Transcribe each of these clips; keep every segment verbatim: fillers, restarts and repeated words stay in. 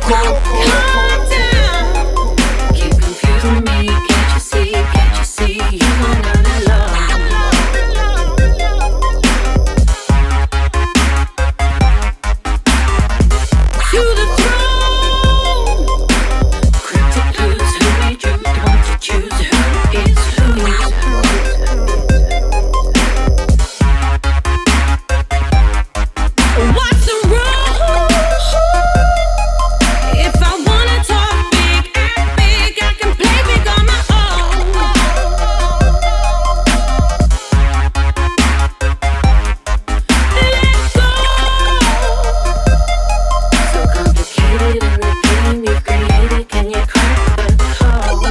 cold, calm down. Keep confusing me, can't you see, can't you see, you are not alone. To the throne, cryptic clues, who made you want to choose who is who? What's the rule? If I wanna talk big, act big, I can play big on my own. Let go. So complicated in the game you've created, can you crack the code?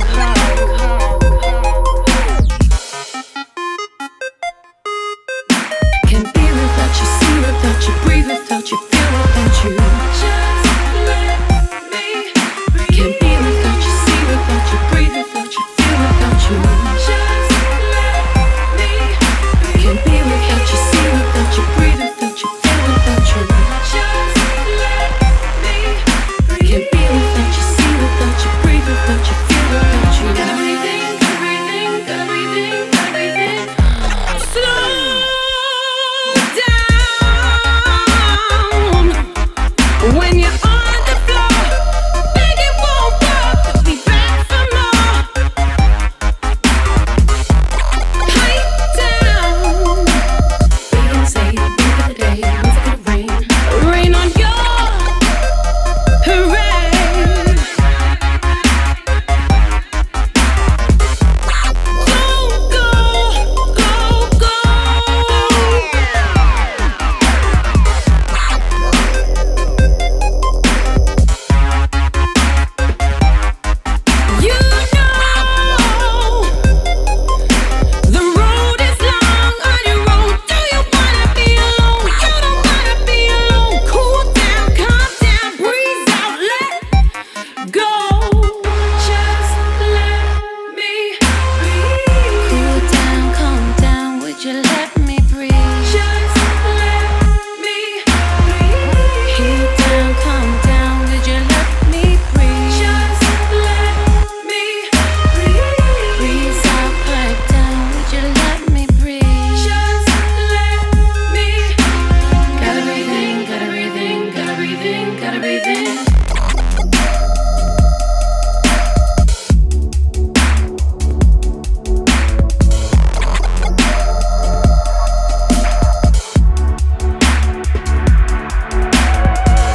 Can't be without you, see without you, breathe without you, feel without you. Just let me breathe. Can't be without you, see without you, breathe without you, feel without you. Just let me breathe. Can't be without you, see without you, breathe without you, feel without you. Just let me breathe. Can't be without you, see without you, breathe without you, feel without you. Gotta breathe in, gotta breathe in, gotta breathe in, gotta breathe in. Slow down. When you're on the floor, beg it won't work. Be back for more. Pipe down. We can say the beat of the day, it's gonna rain, rain on your parade. Go, go, go, go. You know the road is long on your road. Do you wanna be alone? You don't wanna be alone. Cool down, calm down, breathe out, let go. Just let me breathe. Cool down, calm down, would you let me breathe? Just let me breathe. Cool down, calm down, would you let me breathe? Just let me breathe. Breathe out, pipe down, would you let me breathe? Just let me. Gotta breathe in, gotta breathe in, gotta breathe in, gotta breathe in.